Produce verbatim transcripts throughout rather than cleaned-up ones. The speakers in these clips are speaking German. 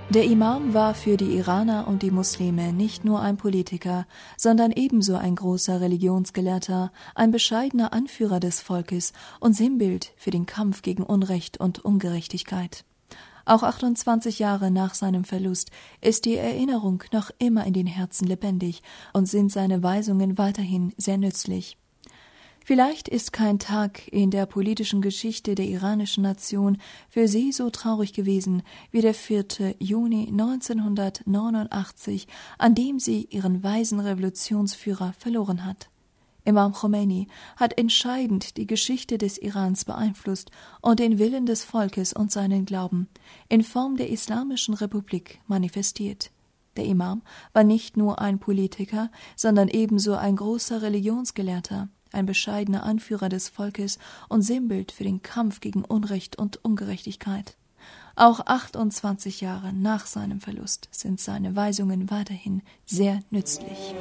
Der Imam war für die Iraner und die Muslime nicht nur ein Politiker, sondern ebenso ein großer Religionsgelehrter, ein bescheidener Anführer des Volkes und Sinnbild für den Kampf gegen Unrecht und Ungerechtigkeit. Auch achtundzwanzig Jahre nach seinem Verlust ist die Erinnerung noch immer in den Herzen lebendig und sind seine Weisungen weiterhin sehr nützlich. Vielleicht ist kein Tag in der politischen Geschichte der iranischen Nation für sie so traurig gewesen wie der vierte Juni neunzehnhundertneunundachtzig, an dem sie ihren weisen Revolutionsführer verloren hat. Imam Khomeini hat entscheidend die Geschichte des Irans beeinflusst und den Willen des Volkes und seinen Glauben in Form der Islamischen Republik manifestiert. Der Imam war nicht nur ein Politiker, sondern ebenso ein großer Religionsgelehrter, ein bescheidener Anführer des Volkes und Sinnbild für den Kampf gegen Unrecht und Ungerechtigkeit. Auch achtundzwanzig Jahre nach seinem Verlust sind seine Weisungen weiterhin sehr nützlich.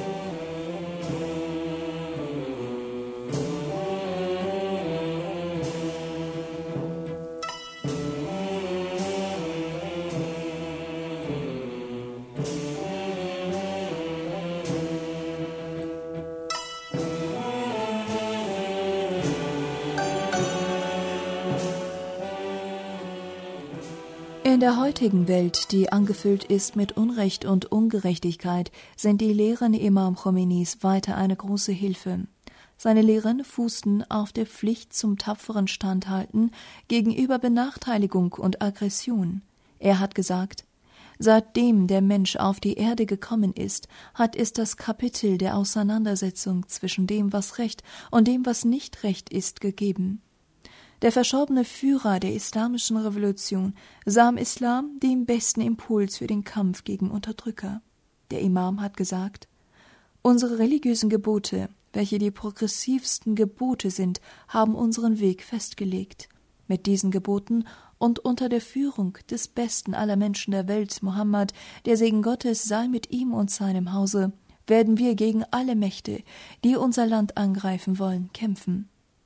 In der heutigen Welt, die angefüllt ist mit Unrecht und Ungerechtigkeit, sind die Lehren Imam Khomeinis weiter eine große Hilfe. Seine Lehren fußten auf der Pflicht zum tapferen Standhalten gegenüber Benachteiligung und Aggression. Er hat gesagt: Seitdem der Mensch auf die Erde gekommen ist, hat es das Kapitel der Auseinandersetzung zwischen dem, was Recht und dem, was nicht Recht ist, gegeben. Der verschorbene Führer der islamischen Revolution sah im Islam den besten Impuls für den Kampf gegen Unterdrücker. Der Imam hat gesagt: Unsere religiösen Gebote, welche die progressivsten Gebote sind, haben unseren Weg festgelegt. Mit diesen Geboten und unter der Führung des besten aller Menschen der Welt, Mohammed, der Segen Gottes sei mit ihm und seinem Hause, werden wir gegen alle Mächte, die unser Land angreifen wollen, kämpfen.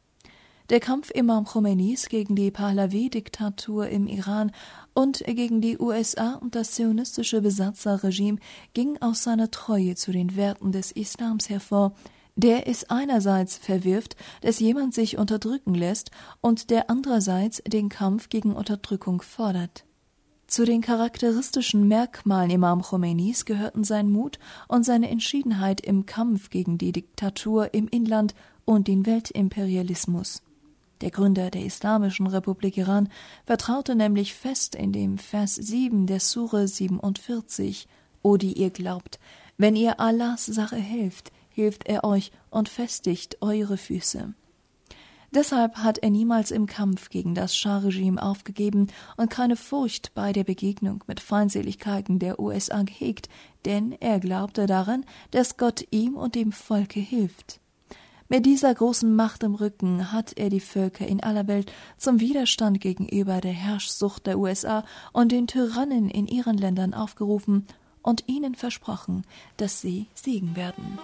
Der Kampf Imam Khomeinis gegen die Pahlavi-Diktatur im Iran und gegen die U S A und das zionistische Besatzerregime ging aus seiner Treue zu den Werten des Islams hervor, der es einerseits verwirft, dass jemand sich unterdrücken lässt und der andererseits den Kampf gegen Unterdrückung fordert. Zu den charakteristischen Merkmalen Imam Khomeinis gehörten sein Mut und seine Entschiedenheit im Kampf gegen die Diktatur im Inland und den Weltimperialismus. Der Gründer der Islamischen Republik Iran vertraute nämlich fest in dem Vers sieben der Sure siebenundvierzig: O die ihr glaubt, wenn ihr Allahs Sache helft, hilft er euch und festigt eure Füße. Deshalb hat er niemals im Kampf gegen das Schah-Regime aufgegeben und keine Furcht bei der Begegnung mit Feindseligkeiten der U S A gehegt, denn er glaubte daran, dass Gott ihm und dem Volke hilft. Mit dieser großen Macht im Rücken hat er die Völker in aller Welt zum Widerstand gegenüber der Herrschsucht der U S A und den Tyrannen in ihren Ländern aufgerufen und ihnen versprochen, dass sie siegen werden.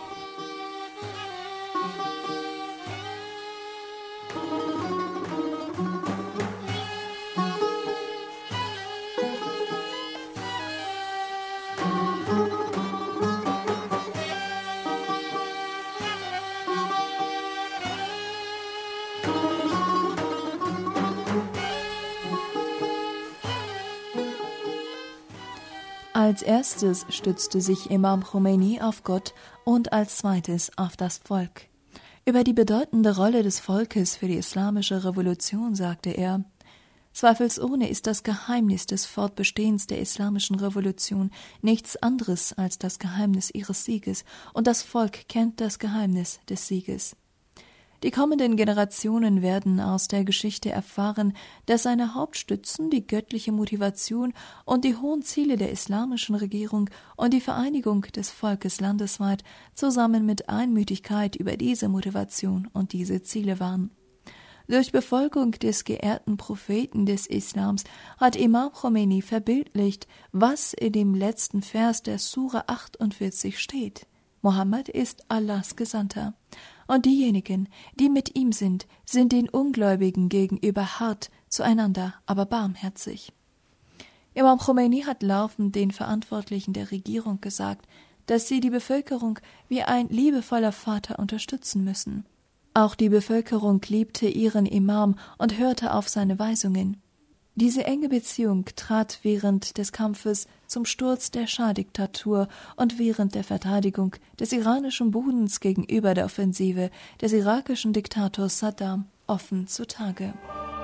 Als erstes stützte sich Imam Khomeini auf Gott und als zweites auf das Volk. Über die bedeutende Rolle des Volkes für die islamische Revolution sagte er: Zweifelsohne ist das Geheimnis des Fortbestehens der islamischen Revolution nichts anderes als das Geheimnis ihres Sieges, und das Volk kennt das Geheimnis des Sieges. Die kommenden Generationen werden aus der Geschichte erfahren, dass seine Hauptstützen die göttliche Motivation und die hohen Ziele der islamischen Regierung und die Vereinigung des Volkes landesweit zusammen mit Einmütigkeit über diese Motivation und diese Ziele waren. Durch Befolgung des geehrten Propheten des Islams hat Imam Khomeini verbildlicht, was in dem letzten Vers der Sure achtundvierzig steht: Mohammed ist Allahs Gesandter. Und diejenigen, die mit ihm sind, sind den Ungläubigen gegenüber hart, zueinander aber barmherzig. Imam Khomeini hat laufend den Verantwortlichen der Regierung gesagt, dass sie die Bevölkerung wie ein liebevoller Vater unterstützen müssen. Auch die Bevölkerung liebte ihren Imam und hörte auf seine Weisungen. Diese enge Beziehung trat während des Kampfes zum Sturz der Schah-Diktatur und während der Verteidigung des iranischen Bodens gegenüber der Offensive des irakischen Diktators Saddam offen zutage.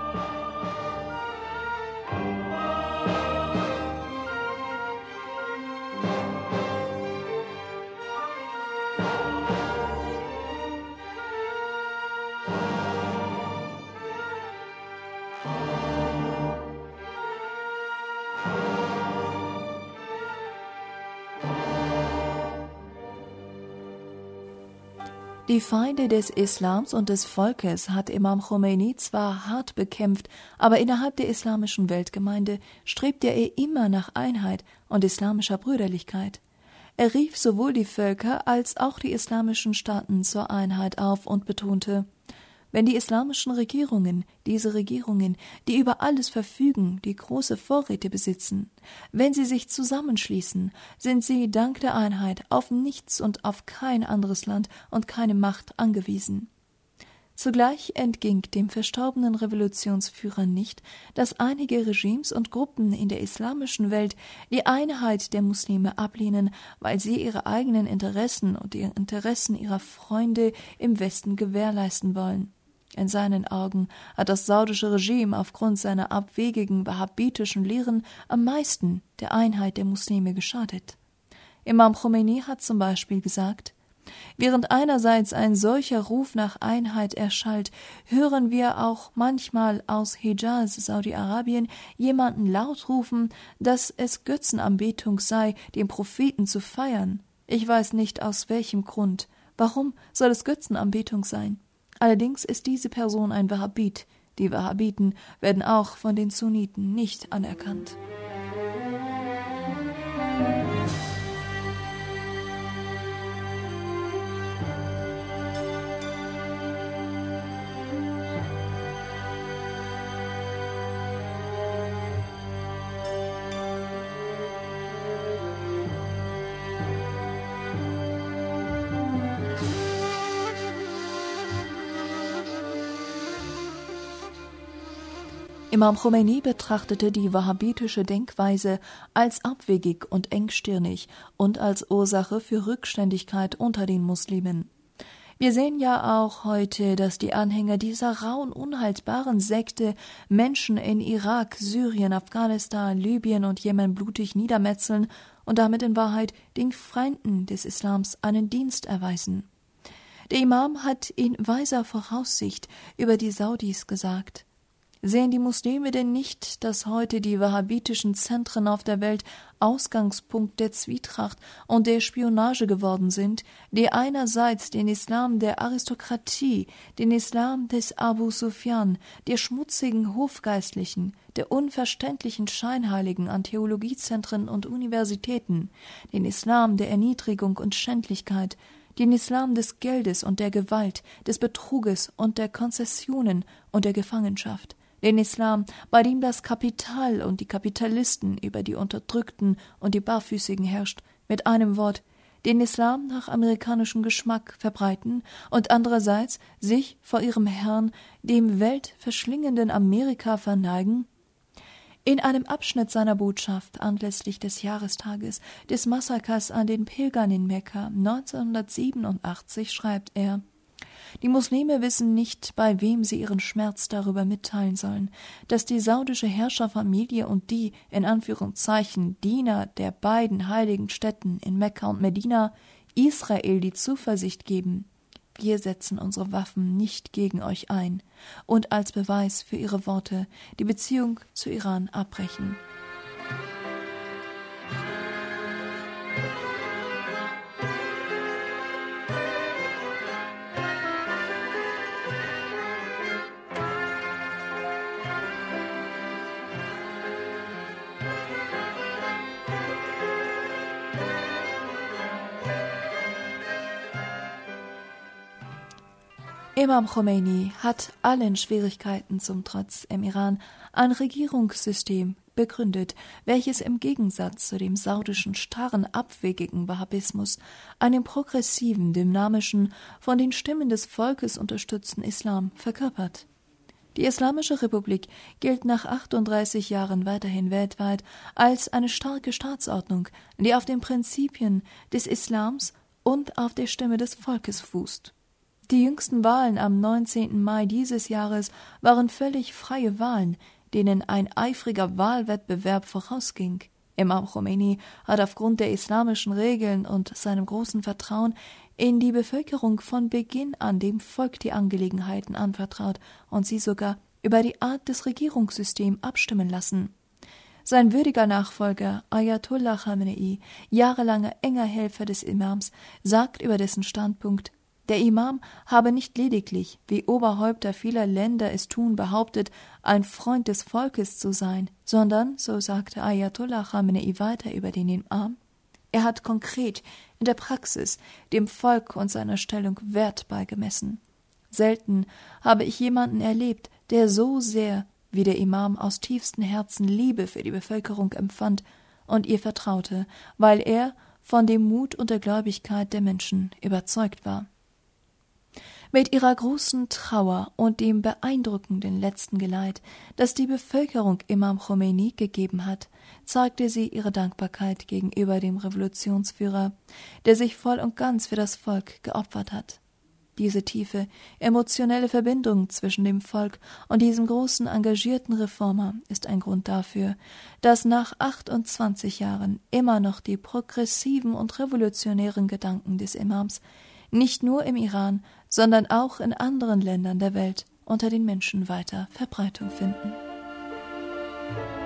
Die Feinde des Islams und des Volkes hat Imam Khomeini zwar hart bekämpft, aber innerhalb der islamischen Weltgemeinde strebte er immer nach Einheit und islamischer Brüderlichkeit. Er rief sowohl die Völker als auch die islamischen Staaten zur Einheit auf und betonte: Wenn die islamischen Regierungen, diese Regierungen, die über alles verfügen, die große Vorräte besitzen, wenn sie sich zusammenschließen, sind sie dank der Einheit auf nichts und auf kein anderes Land und keine Macht angewiesen. Zugleich entging dem verstorbenen Revolutionsführer nicht, dass einige Regimes und Gruppen in der islamischen Welt die Einheit der Muslime ablehnen, weil sie ihre eigenen Interessen und die Interessen ihrer Freunde im Westen gewährleisten wollen. In seinen Augen hat das saudische Regime aufgrund seiner abwegigen wahhabitischen Lehren am meisten der Einheit der Muslime geschadet. Imam Khomeini hat zum Beispiel gesagt: Während einerseits ein solcher Ruf nach Einheit erschallt, hören wir auch manchmal aus Hijaz, Saudi-Arabien, jemanden laut rufen, dass es Götzenanbetung sei, den Propheten zu feiern. Ich weiß nicht, aus welchem Grund. Warum soll es Götzenanbetung sein? Allerdings ist diese Person ein Wahhabit. Die Wahhabiten werden auch von den Sunniten nicht anerkannt. Imam Khomeini betrachtete die wahhabitische Denkweise als abwegig und engstirnig und als Ursache für Rückständigkeit unter den Muslimen. Wir sehen ja auch heute, dass die Anhänger dieser rauen, unhaltbaren Sekte Menschen in Irak, Syrien, Afghanistan, Libyen und Jemen blutig niedermetzeln und damit in Wahrheit den Feinden des Islams einen Dienst erweisen. Der Imam hat in weiser Voraussicht über die Saudis gesagt: Sehen die Muslime denn nicht, dass heute die wahhabitischen Zentren auf der Welt Ausgangspunkt der Zwietracht und der Spionage geworden sind, die einerseits den Islam der Aristokratie, den Islam des Abu Sufyan, der schmutzigen Hofgeistlichen, der unverständlichen Scheinheiligen an Theologiezentren und Universitäten, den Islam der Erniedrigung und Schändlichkeit, den Islam des Geldes und der Gewalt, des Betruges und der Konzessionen und der Gefangenschaft, den Islam, bei dem das Kapital und die Kapitalisten über die Unterdrückten und die Barfüßigen herrscht, mit einem Wort, den Islam nach amerikanischem Geschmack verbreiten und andererseits sich vor ihrem Herrn, dem weltverschlingenden Amerika, verneigen? In einem Abschnitt seiner Botschaft anlässlich des Jahrestages des Massakers an den Pilgern in Mekka neunzehnhundertsiebenundachtzig schreibt er: Die Muslime wissen nicht, bei wem sie ihren Schmerz darüber mitteilen sollen, dass die saudische Herrscherfamilie und die, in Anführungszeichen, Diener der beiden heiligen Städten in Mekka und Medina Israel die Zuversicht geben: Wir setzen unsere Waffen nicht gegen euch ein und als Beweis für ihre Worte die Beziehung zu Iran abbrechen. Imam Khomeini hat allen Schwierigkeiten zum Trotz im Iran ein Regierungssystem begründet, welches im Gegensatz zu dem saudischen starren, abwegigen Wahhabismus einen progressiven, dynamischen, von den Stimmen des Volkes unterstützten Islam verkörpert. Die Islamische Republik gilt nach achtunddreißig Jahren weiterhin weltweit als eine starke Staatsordnung, die auf den Prinzipien des Islams und auf der Stimme des Volkes fußt. Die jüngsten Wahlen am neunzehnten Mai dieses Jahres waren völlig freie Wahlen, denen ein eifriger Wahlwettbewerb vorausging. Imam Khomeini hat aufgrund der islamischen Regeln und seinem großen Vertrauen in die Bevölkerung von Beginn an dem Volk die Angelegenheiten anvertraut und sie sogar über die Art des Regierungssystems abstimmen lassen. Sein würdiger Nachfolger, Ayatollah Khamenei, jahrelanger enger Helfer des Imams, sagt über dessen Standpunkt: Der Imam habe nicht lediglich, wie Oberhäupter vieler Länder es tun, behauptet, ein Freund des Volkes zu sein, sondern, so sagte Ayatollah Khamenei weiter über den Imam, er hat konkret in der Praxis dem Volk und seiner Stellung Wert beigemessen. Selten habe ich jemanden erlebt, der so sehr wie der Imam aus tiefstem Herzen Liebe für die Bevölkerung empfand und ihr vertraute, weil er von dem Mut und der Gläubigkeit der Menschen überzeugt war. Mit ihrer großen Trauer und dem beeindruckenden letzten Geleit, das die Bevölkerung Imam Khomeini gegeben hat, zeigte sie ihre Dankbarkeit gegenüber dem Revolutionsführer, der sich voll und ganz für das Volk geopfert hat. Diese tiefe, emotionelle Verbindung zwischen dem Volk und diesem großen, engagierten Reformer ist ein Grund dafür, dass nach achtundzwanzig Jahren immer noch die progressiven und revolutionären Gedanken des Imams nicht nur im Iran, sondern auch in anderen Ländern der Welt unter den Menschen weiter Verbreitung finden.